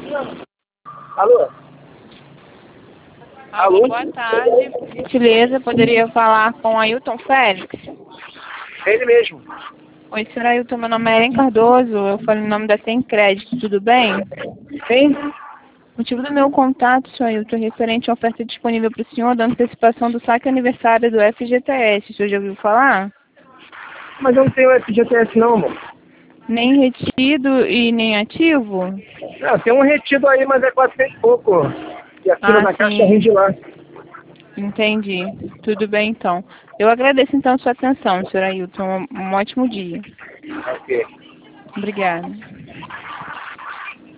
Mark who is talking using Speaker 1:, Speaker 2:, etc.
Speaker 1: Alô? Alô?
Speaker 2: Boa tarde, por gentileza, poderia falar com Ailton Félix?
Speaker 1: Ele mesmo.
Speaker 2: Oi, senhor Ailton, meu nome é Ellen Cardoso, eu falo em nome da Sem Crédito, tudo bem?
Speaker 1: Sim?
Speaker 2: O motivo do meu contato, senhor Ailton, é referente à oferta disponível para o senhor da antecipação do saque aniversário do FGTS, o senhor já ouviu falar?
Speaker 1: Mas eu não tenho FGTS não, amor.
Speaker 2: Nem retido e nem ativo?
Speaker 1: Não, tem um retido aí, mas é 400 e pouco. E a fila da caixa
Speaker 2: Sim,
Speaker 1: rende lá.
Speaker 2: entendi. Tudo bem, então. Eu agradeço, então, a sua atenção, senhor Ailton. Um ótimo dia.
Speaker 1: Ok.
Speaker 2: Obrigada.